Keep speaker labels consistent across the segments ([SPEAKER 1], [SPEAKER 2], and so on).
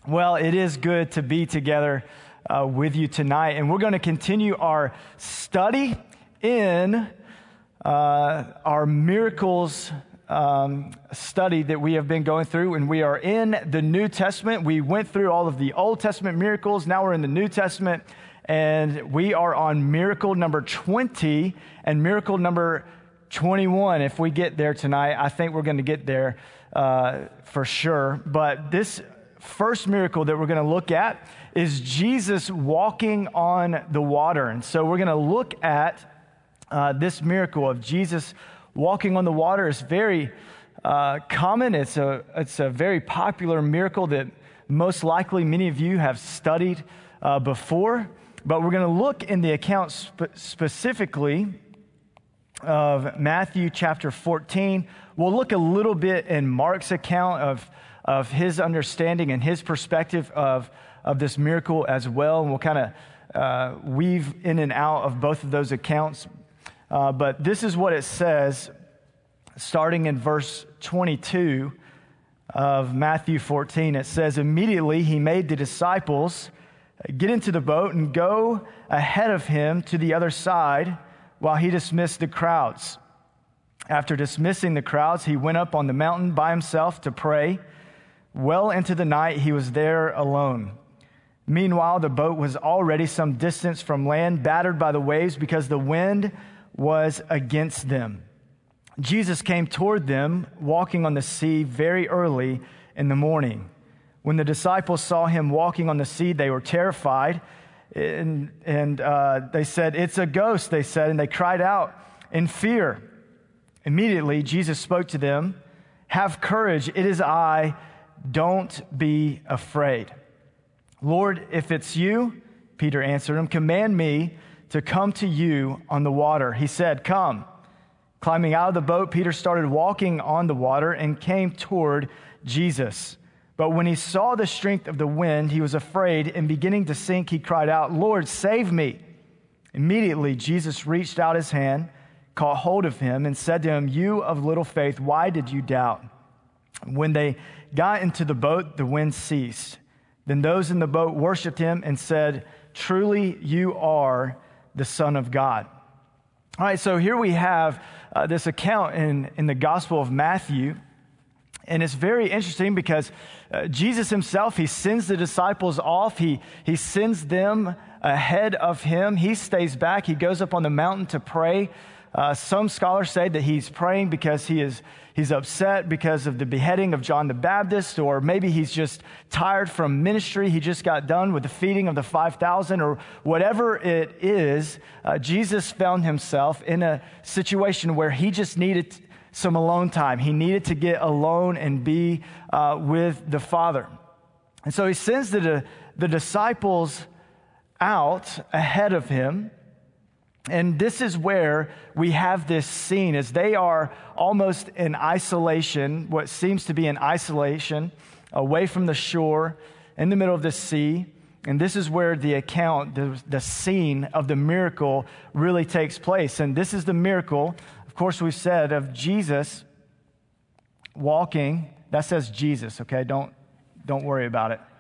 [SPEAKER 1] Well, it is good to be together with you tonight, and we're going to continue our study in our miracles study that we have been going through, and we are in the New Testament. We went through all of the Old Testament miracles. Now we're in the New Testament, and we are on miracle number 20 and miracle number 21. If we get there tonight, I think we're going to get there for sure. But this first miracle that we're going to look at is Jesus walking on the water. And so we're going to look at this miracle of Jesus walking on the water. Is very common. It's a very popular miracle that most likely many of you have studied before. But we're going to look in the account specifically of Matthew chapter 14. We'll look a little bit in Mark's account of his understanding and his perspective of this miracle as well. And we'll kind of weave in and out of both of those accounts. But this is what it says, starting in verse 22 of Matthew 14. It says, "Immediately he made the disciples get into the boat and go ahead of him to the other side while he dismissed the crowds. After dismissing the crowds, he went up on the mountain by himself to pray. Well into the night, he was there alone. Meanwhile, the boat was already some distance from land, battered by the waves because the wind was against them. Jesus came toward them, walking on the sea very early in the morning. When the disciples saw him walking on the sea, they were terrified, and they said, 'It's a ghost,' they said, and they cried out in fear. Immediately, Jesus spoke to them, 'Have courage, it is I, don't be afraid.' 'Lord, if it's you,' Peter answered him, 'command me to come to you on the water.' He said, 'Come.' Climbing out of the boat, Peter started walking on the water and came toward Jesus. But when he saw the strength of the wind, he was afraid, and beginning to sink, he cried out, 'Lord, save me.' Immediately, Jesus reached out his hand, caught hold of him, and said to him, 'You of little faith, why did you doubt?' When they got into the boat, the wind ceased. Then those in the boat worshiped him and said, 'Truly, you are the Son of God.'" All right, so here we have this account in the Gospel of Matthew. And it's very interesting because Jesus himself, he sends the disciples off. He sends them ahead of him. He stays back. He goes up on the mountain to pray. Some scholars say that he's praying because he's upset because of the beheading of John the Baptist, or maybe he's just tired from ministry. He just got done with the feeding of the 5,000, or whatever it is. Jesus found himself in a situation where he just needed some alone time. He needed to get alone and be with the Father. And so he sends the disciples out ahead of him. And this is where we have this scene, as they are almost in isolation, what seems to be in isolation, away from the shore, in the middle of the sea. And this is where the account, the scene of the miracle really takes place. And this is the miracle, of course, we've said, of Jesus walking. That says Jesus, okay? Don't worry about it.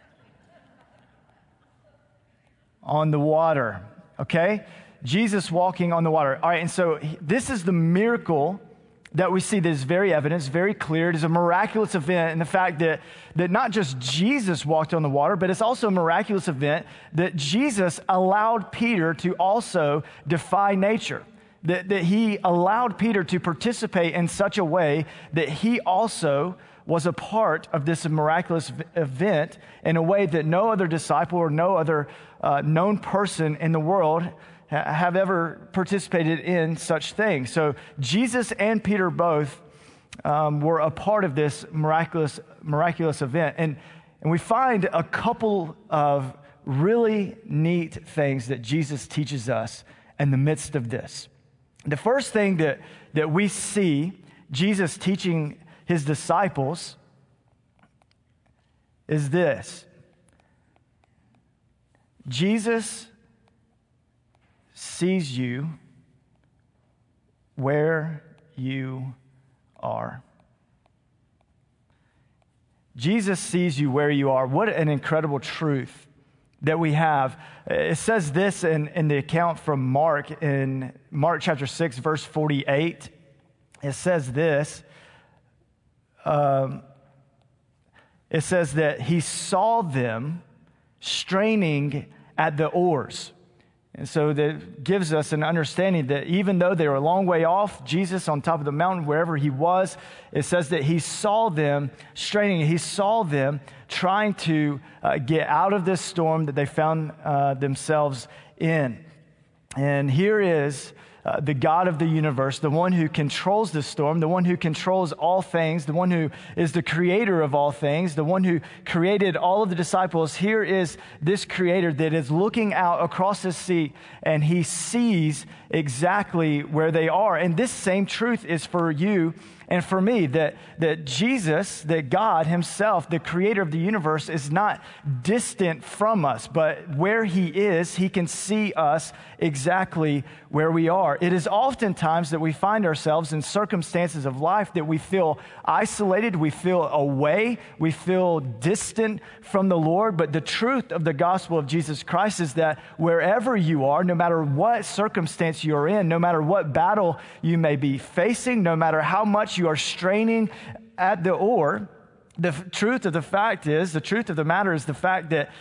[SPEAKER 1] On the water, okay? Jesus walking on the water. All right, and so this is the miracle that we see that is very evident, it's very clear. It is a miraculous event in the fact that not just Jesus walked on the water, but it's also a miraculous event that Jesus allowed Peter to also defy nature. That he allowed Peter to participate in such a way that he also was a part of this miraculous event in a way that no other disciple or no other known person in the world have ever participated in such things. So Jesus and Peter both were a part of this miraculous event. And we find a couple of really neat things that Jesus teaches us in the midst of this. The first thing that we see Jesus teaching his disciples is this: Jesus sees you where you are. Jesus sees you where you are. What an incredible truth that we have. It says this in the account from Mark, in Mark chapter 6, verse 48. It says this. It says that he saw them straining at the oars. And so that gives us an understanding that even though they were a long way off, Jesus on top of the mountain, wherever he was, it says that he saw them straining. He saw them trying to get out of this storm that they found themselves in. And here is the God of the universe, the one who controls the storm, the one who controls all things, the one who is the creator of all things, the one who created all of the disciples. Here is this creator that is looking out across the sea, and he sees exactly where they are. And this same truth is for you and for me, that Jesus, that God himself, the creator of the universe, is not distant from us, but where he is, he can see us exactly where we are. It is oftentimes that we find ourselves in circumstances of life that we feel isolated, we feel away, we feel distant from the Lord. But the truth of the gospel of Jesus Christ is that wherever you are, no matter what circumstance you're in, no matter what battle you may be facing, no matter how much you are straining at the oar, the truth of the matter is the fact that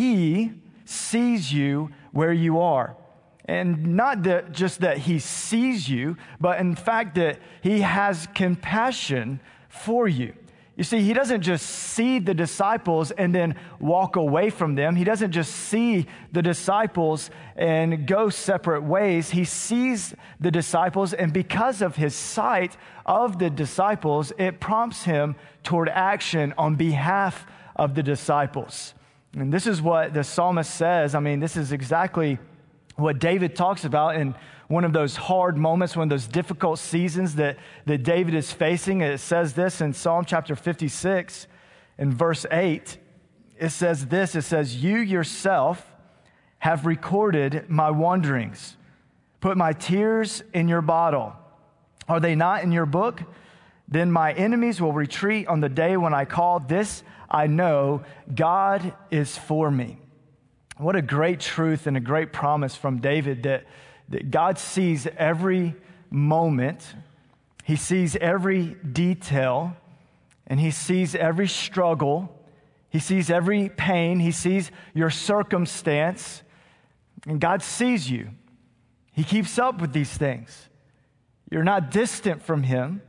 [SPEAKER 1] he sees you where you are. And not just that he sees you, but in fact that he has compassion for you. You see, he doesn't just see the disciples and then walk away from them. He doesn't just see the disciples and go separate ways. He sees the disciples, and because of his sight of the disciples, it prompts him toward action on behalf of the disciples. And this is what the psalmist says. I mean, this is exactly what David talks about in one of those hard moments, one of those difficult seasons that David is facing. It says this in Psalm chapter 56, in verse 8. It says this, it says, "You yourself have recorded my wanderings. Put my tears in your bottle. Are they not in your book? Then my enemies will retreat on the day when I call. This I know, God is for me." What a great truth and a great promise from David that God sees every moment. He sees every detail, and he sees every struggle. He sees every pain. He sees your circumstance, and God sees you. He keeps up with these things. You're not distant from him,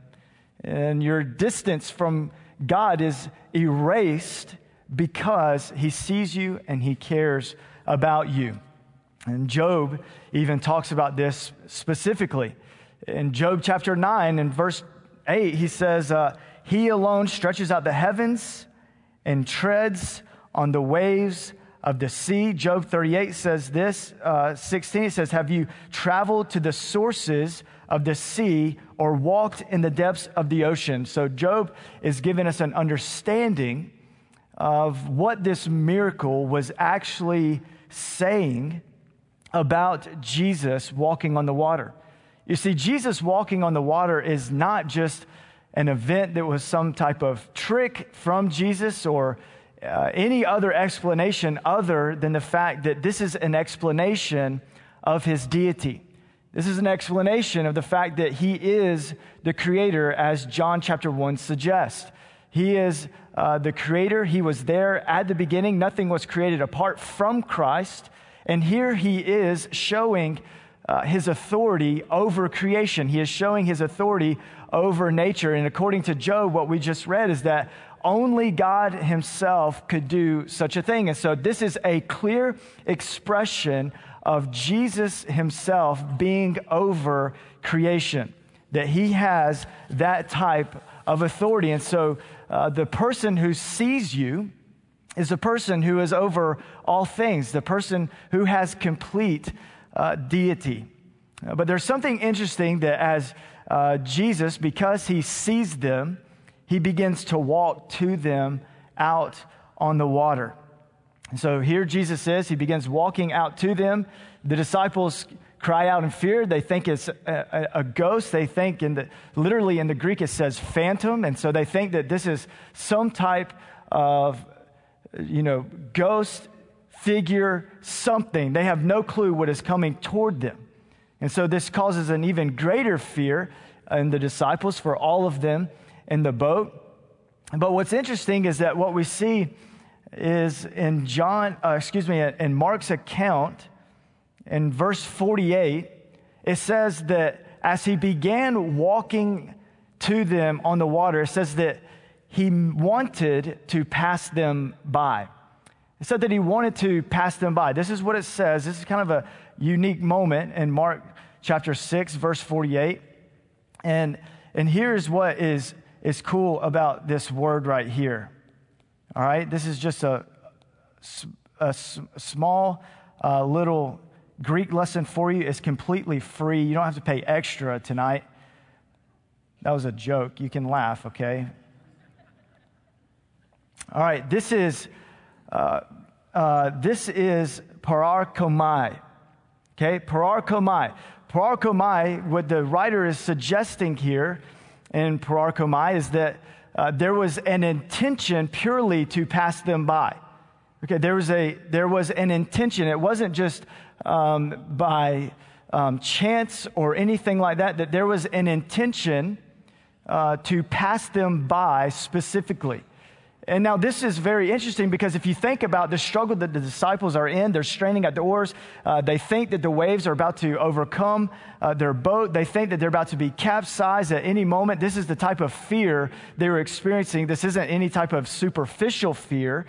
[SPEAKER 1] and your distance from God is erased because he sees you and he cares about you. And Job even talks about this specifically. In Job chapter 9 and verse 8, he says, he alone stretches out the heavens and treads on the waves of the sea. Job 38 says this, 16, it says, "Have you traveled to the sources of the sea or walked in the depths of the ocean?" So Job is giving us an understanding of what this miracle was actually saying about Jesus walking on the water. You see, Jesus walking on the water is not just an event that was some type of trick from Jesus or any other explanation other than the fact that this is an explanation of his deity. This is an explanation of the fact that he is the creator, as John chapter 1 suggests. He is the creator. He was there at the beginning. Nothing was created apart from Christ. And here he is showing his authority over creation. He is showing his authority over nature. And according to Job, what we just read is that only God himself could do such a thing. And so this is a clear expression of Jesus himself being over creation, that he has that type of authority. And so the person who sees you is a person who is over all things, the person who has complete deity. But there's something interesting that as Jesus, because he sees them, he begins to walk to them out on the water. And so here Jesus is, he begins walking out to them. The disciples cry out in fear. They think it's a ghost. They think literally in the Greek it says phantom. And so they think that this is some type of, ghost, figure, something. They have no clue what is coming toward them. And so this causes an even greater fear in the disciples, for all of them in the boat. But what's interesting is that what we see is in in Mark's account, in verse 48, it says that as he began walking to them on the water, it says that he wanted to pass them by. It said that he wanted to pass them by. This is what it says. This is kind of a unique moment in Mark chapter 6, verse 48. And here's what is cool about this word right here. All right, this is just a small little Greek lesson for you. It's completely free. You don't have to pay extra tonight. That was a joke. You can laugh, okay? All right, this is pararkomai. Okay, pararkomai. Pararkomai, what the writer is suggesting here in pararkomai is that there was an intention purely to pass them by. Okay, there was an intention. It wasn't just by chance or anything like that. That there was an intention to pass them by specifically. And now this is very interesting because if you think about the struggle that the disciples are in, they're straining at the oars. They think that the waves are about to overcome their boat. They think that they're about to be capsized at any moment. This is the type of fear they were experiencing. This isn't any type of superficial fear,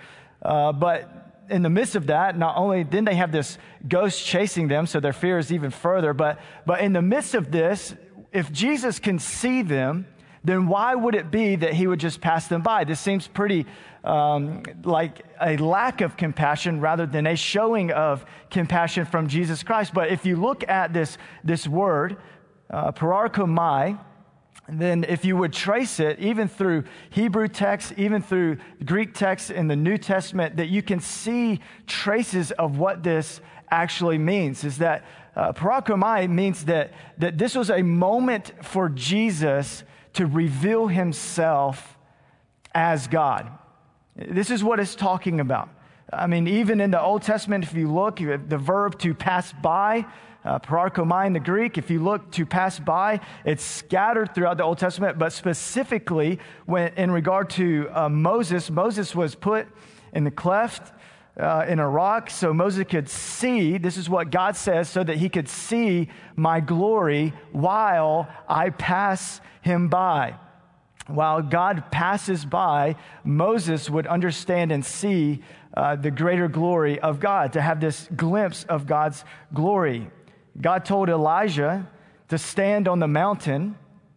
[SPEAKER 1] but in the midst of that, not only then they have this ghost chasing them, so their fear is even further. But in the midst of this, if Jesus can see them, then why would it be that he would just pass them by? This seems pretty like a lack of compassion rather than a showing of compassion from Jesus Christ. But if you look at this word, pararkomai, then if you would trace it, even through Hebrew texts, even through Greek texts in the New Testament, that you can see traces of what this actually means, is that pararkomai means that this was a moment for Jesus to reveal himself as God. This is what it's talking about. I mean, even in the Old Testament, if you look, the verb to pass by, pararkomai in the Greek, if you look to pass by, it's scattered throughout the Old Testament, but specifically when in regard to Moses was put in the cleft in a rock so Moses could see, this is what God says, so that he could see my glory while I pass him by. While God passes by, Moses would understand and see the greater glory of God, to have this glimpse of God's glory. God told Elijah to stand on the mountain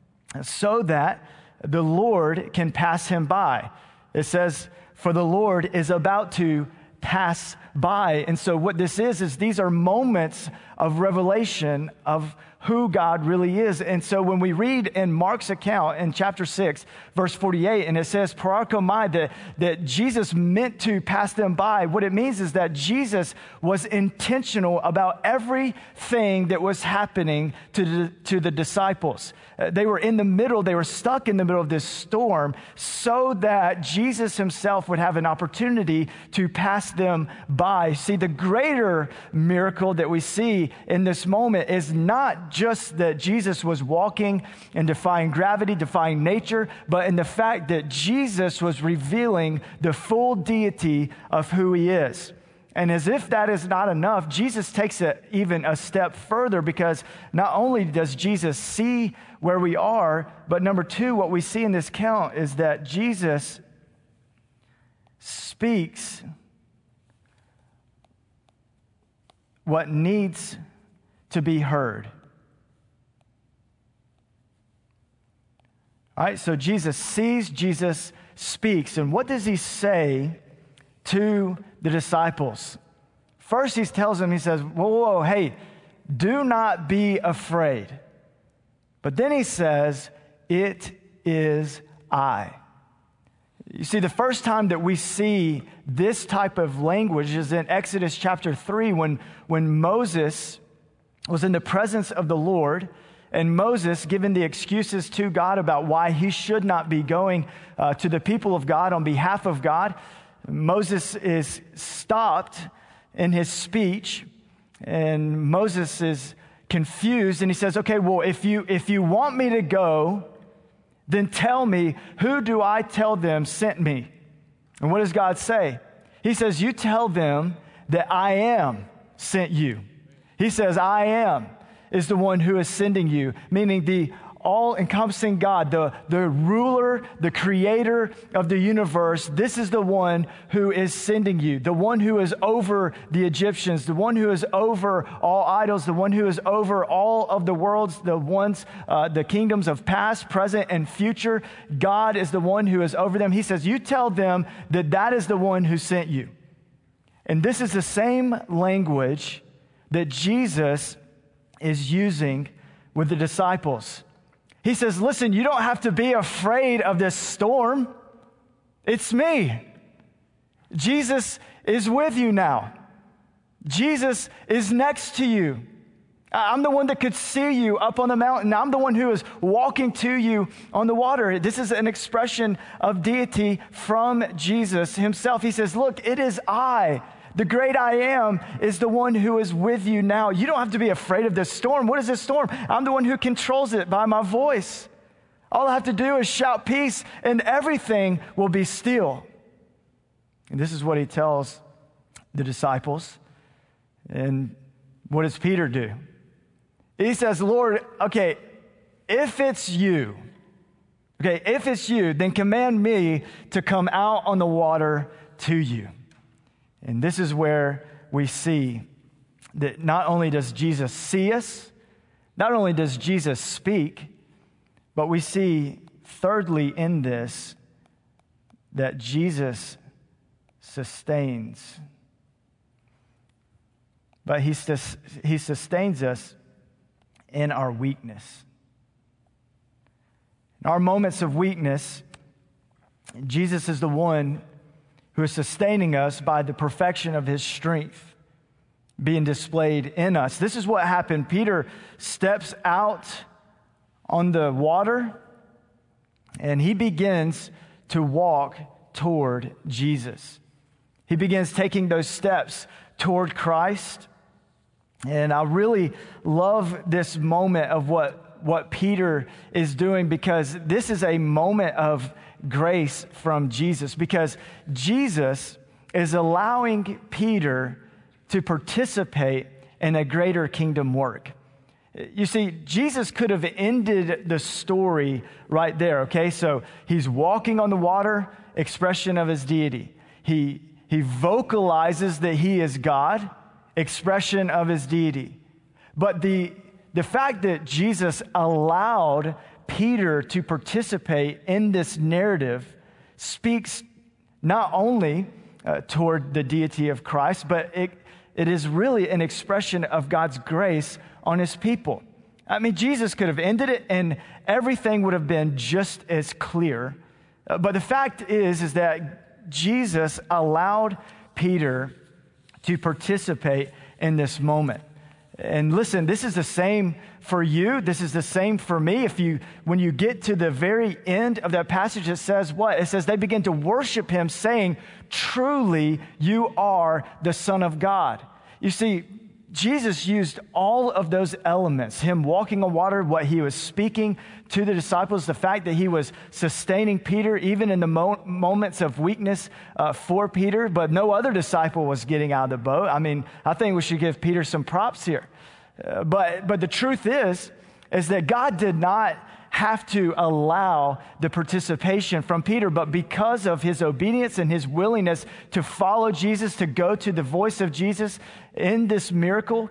[SPEAKER 1] so that the Lord can pass him by. It says, for the Lord is about to pass by. And so what this is these are moments of revelation of who God really is. And so when we read in Mark's account in chapter 6, verse 48, and it says, pararkomai, that Jesus meant to pass them by, what it means is that Jesus was intentional about everything that was happening to the disciples. They were in the middle, they were stuck in the middle of this storm so that Jesus himself would have an opportunity to pass them by. See, the greater miracle that we see in this moment is not just that Jesus was walking and defying gravity, defying nature, but in the fact that Jesus was revealing the full deity of who he is. And as if that is not enough, Jesus takes it even a step further, because not only does Jesus see where we are, but number two, what we see in this account is that Jesus speaks what needs to be heard. All right, so Jesus sees, Jesus speaks. And what does he say to the disciples? First, he tells them, he says, whoa, hey, do not be afraid. But then he says, it is I. You see, the first time that we see this type of language is in Exodus chapter 3, when Moses was in the presence of the Lord, And Moses, given the excuses to God about why he should not be going to the people of God on behalf of God, Moses is stopped in his speech, and Moses is confused, and he says, okay, well, if you want me to go, then tell me, who do I tell them sent me? And what does God say? He says, you tell them that I am sent you. He says, I am is the one who is sending you, meaning the all-encompassing God, the ruler, the creator of the universe. This is the one who is sending you, the one who is over the Egyptians, the one who is over all idols, the one who is over all of the worlds, the kingdoms of past, present, and future. God is the one who is over them. He says, you tell them that is the one who sent you. And this is the same language that Jesus is using with the disciples. He says, listen, you don't have to be afraid of this storm. It's me. Jesus is with you now. Jesus is next to you. I'm the one that could see you up on the mountain. I'm the one who is walking to you on the water. This is an expression of deity from Jesus himself. He says, look, it is I. The great I am is the one who is with you now. You don't have to be afraid of this storm. What is this storm? I'm the one who controls it by my voice. All I have to do is shout peace and everything will be still. And this is what he tells the disciples. And what does Peter do? He says, Lord, okay, if it's you, then command me to come out on the water to you. And this is where we see that not only does Jesus see us, not only does Jesus speak, but we see thirdly in this that Jesus sustains. But he sustains us in our weakness. In our moments of weakness, Jesus is the one who is sustaining us by the perfection of his strength being displayed in us. This is what happened. Peter steps out on the water and he begins to walk toward Jesus. He begins taking those steps toward Christ. And I really love this moment of what Peter is doing, because this is a moment of grace from Jesus, because Jesus is allowing Peter to participate in a greater kingdom work. You see, Jesus could have ended the story right there, okay? So he's walking on the water, expression of his deity. He vocalizes that he is God, expression of his deity. But the fact that Jesus allowed Peter to participate in this narrative speaks not only toward the deity of Christ, but it is really an expression of God's grace on his people. I mean, Jesus could have ended it and everything would have been just as clear. But the fact is that Jesus allowed Peter to participate in this moment. And listen, this is the same for you. This is the same for me. When you get to the very end of that passage, it says what? It says they begin to worship him, saying, truly, you are the Son of God. You see, Jesus used all of those elements, him walking on water, what he was speaking to the disciples, the fact that he was sustaining Peter, even in the moments of weakness for Peter, but no other disciple was getting out of the boat. I mean, I think we should give Peter some props here. But the truth is that God did not have to allow the participation from Peter, but because of his obedience and his willingness to follow Jesus, to go to the voice of Jesus in this miracle,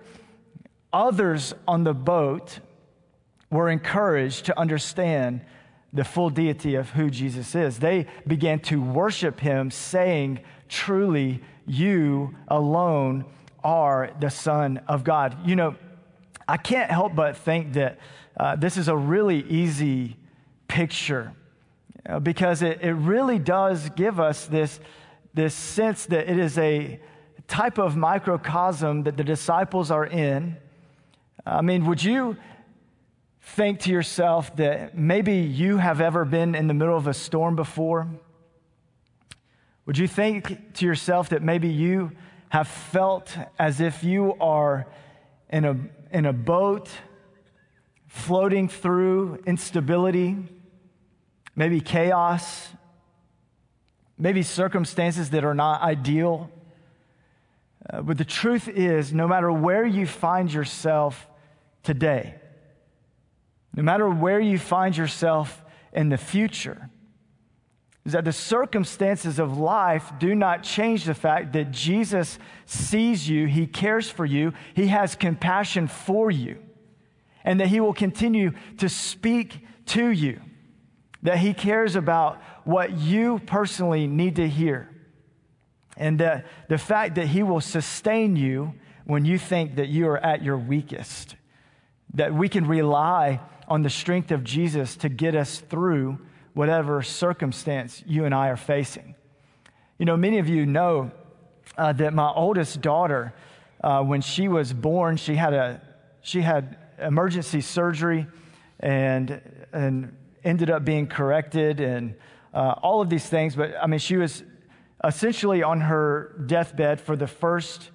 [SPEAKER 1] others on the boat were encouraged to understand the full deity of who Jesus is. They began to worship him, saying, truly, you alone are the Son of God. You know, I can't help but think that this is a really easy picture because it really does give us this sense that it is a type of microcosm that the disciples are in. I mean, would you think to yourself that maybe you have ever been in the middle of a storm before? Would you think to yourself that maybe you have felt as if you are in a boat floating through instability, maybe chaos, maybe circumstances that are not ideal? But the truth is, no matter where you find yourself today, no matter where you find yourself in the future, is that the circumstances of life do not change the fact that Jesus sees you, He cares for you, He has compassion for you, and that He will continue to speak to you, that He cares about what you personally need to hear. And the fact that He will sustain you when you think that you are at your weakest, that we can rely on the strength of Jesus to get us through whatever circumstance you and I are facing. You know, many of you know that my oldest daughter, when she was born, she had emergency surgery and ended up being corrected and all of these things. But I mean, she was essentially on her deathbed for the first,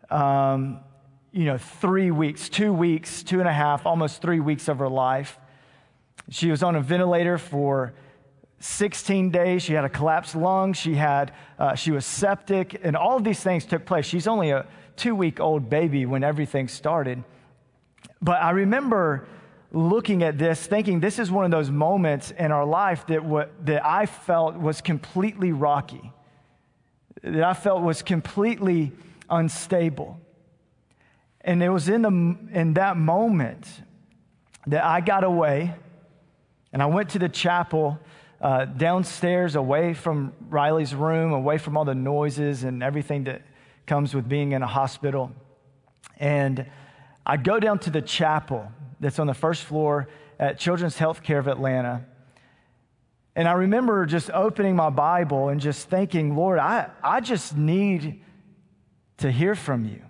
[SPEAKER 1] 3 weeks, 2 weeks, 2.5, almost 3 weeks of her life. She was on a ventilator for 16 days. She had a collapsed lung. She was septic, and all of these things took place. She's only a 2-week-old baby when everything started. But I remember looking at this, thinking this is one of those moments in our life that I felt was completely rocky, that I felt was completely unstable. And it was in that moment that I got away and I went to the chapel downstairs, away from Riley's room, away from all the noises and everything that comes with being in a hospital. And I go down to the chapel that's on the first floor at Children's Healthcare of Atlanta. And I remember just opening my Bible and just thinking, Lord, I just need to hear from you.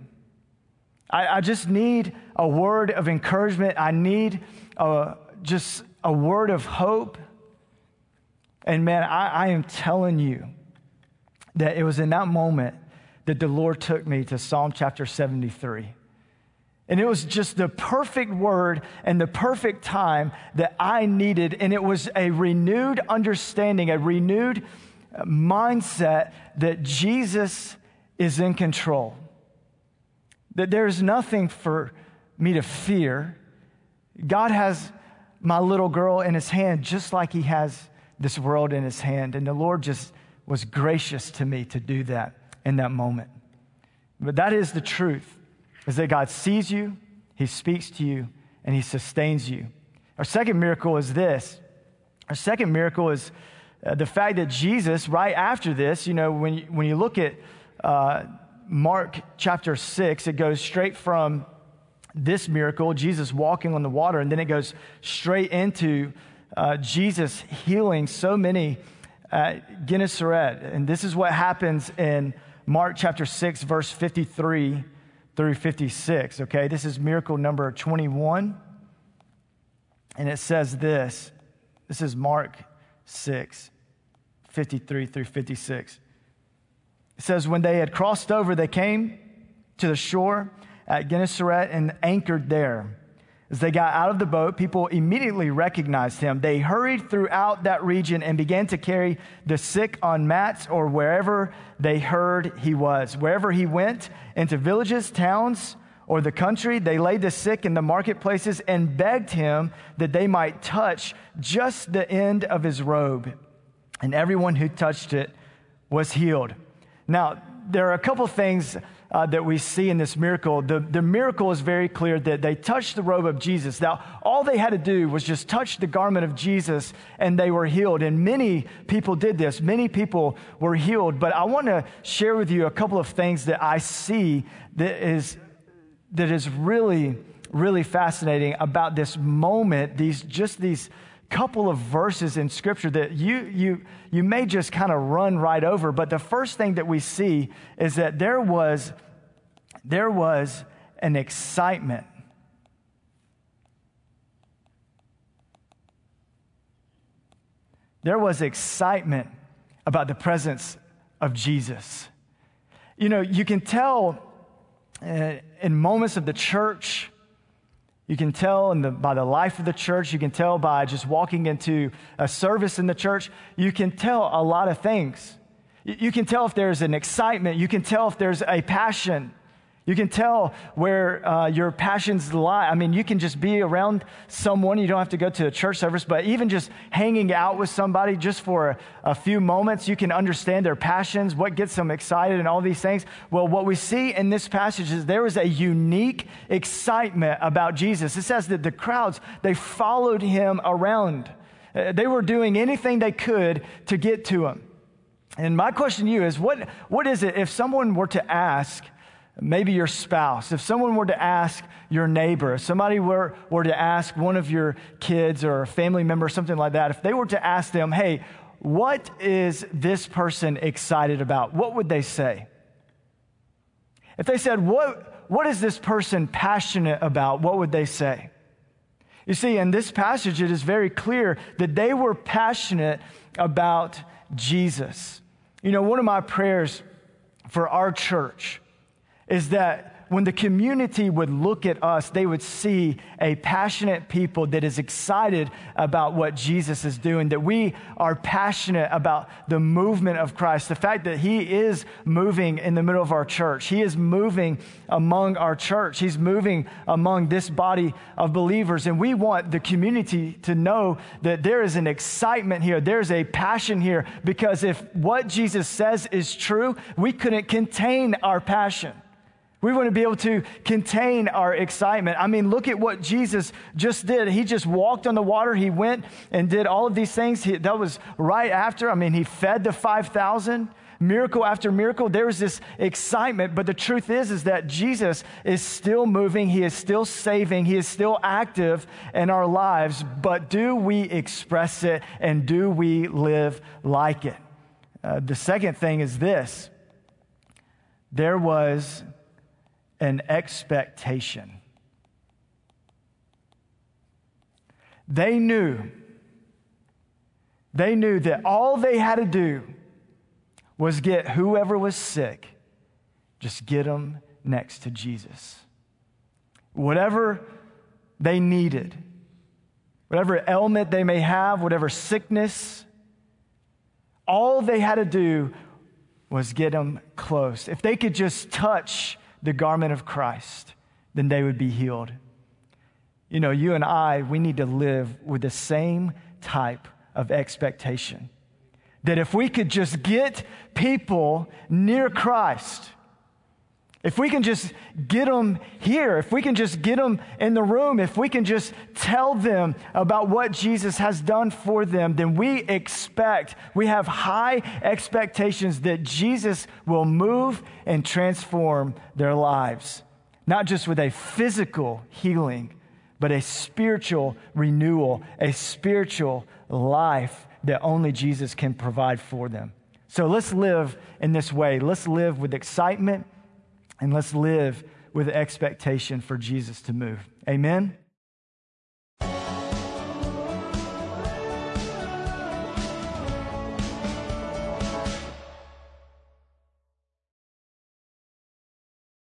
[SPEAKER 1] I just need a word of encouragement. I need just a word of hope. And man, I am telling you that it was in that moment that the Lord took me to Psalm chapter 73. And it was just the perfect word and the perfect time that I needed. And it was a renewed understanding, a renewed mindset that Jesus is in control. That there's nothing for me to fear. God has my little girl in His hand just like He has this world in His hand. And the Lord just was gracious to me to do that in that moment. But that is the truth, is that God sees you, He speaks to you, and He sustains you. Our second miracle is this. Our second miracle is the fact that Jesus, right after this, when you look at Mark chapter 6, it goes straight from this miracle, Jesus walking on the water, and then it goes straight into Jesus healing so many at Gennesaret. And this is what happens in Mark chapter 6, verse 53 through 56, okay? This is miracle number 21. And it says this. This is Mark 6, 53 through 56. It says, when they had crossed over, they came to the shore at Gennesaret and anchored there. As they got out of the boat, people immediately recognized Him. They hurried throughout that region and began to carry the sick on mats or wherever they heard He was. Wherever He went, into villages, towns, or the country, they laid the sick in the marketplaces and begged Him that they might touch just the end of His robe. And everyone who touched it was healed. Now, there are a couple things that we see in this miracle. The miracle is very clear that they touched the robe of Jesus. Now, all they had to do was just touch the garment of Jesus and they were healed. And many people did this. Many people were healed. But I want to share with you a couple of things that I see that is really, really fascinating about this moment, these couple of verses in Scripture that you may just kind of run right over. But the first thing that we see is that there was an excitement. There was excitement about the presence of Jesus. You know, you can tell in moments of the church, you can tell by the life of the church, you can tell by just walking into a service in the church, you can tell a lot of things. You can tell if there's an excitement, you can tell if there's a passion. You can tell where your passions lie. I mean, you can just be around someone. You don't have to go to a church service, but even just hanging out with somebody just for a few moments, you can understand their passions, what gets them excited and all these things. Well, what we see in this passage is there was a unique excitement about Jesus. It says that the crowds, they followed him around. They were doing anything they could to get to him. And my question to you is, what is it if someone were to ask, maybe your spouse, if someone were to ask your neighbor, if somebody were to ask one of your kids or a family member, something like that, if they were to ask them, hey, what is this person excited about? What would they say? If they said, what is this person passionate about? What would they say? You see, in this passage, it is very clear that they were passionate about Jesus. You know, one of my prayers for our church is that when the community would look at us, they would see a passionate people that is excited about what Jesus is doing, that we are passionate about the movement of Christ, the fact that he is moving in the middle of our church. He is moving among our church. He's moving among this body of believers. And we want the community to know that there is an excitement here. There's a passion here, because if what Jesus says is true, we couldn't contain our passion. We want to be able to contain our excitement. I mean, look at what Jesus just did. He just walked on the water. He went and did all of these things. That was right after. I mean, he fed the 5,000. Miracle after miracle. There was this excitement. But the truth is that Jesus is still moving. He is still saving. He is still active in our lives. But do we express it, and do we live like it? The second thing is this. There was an expectation. They knew that all they had to do was get whoever was sick, just get them next to Jesus. Whatever they needed, whatever ailment they may have, whatever sickness, all they had to do was get them close. If they could just touch the garment of Christ, then they would be healed. You know, you and I, we need to live with the same type of expectation. That if we could just get people near Christ, if we can just get them here, if we can just get them in the room, if we can just tell them about what Jesus has done for them, then we have high expectations that Jesus will move and transform their lives. Not just with a physical healing, but a spiritual renewal, a spiritual life that only Jesus can provide for them. So let's live in this way. Let's live with excitement, and let's live with expectation for Jesus to move. Amen.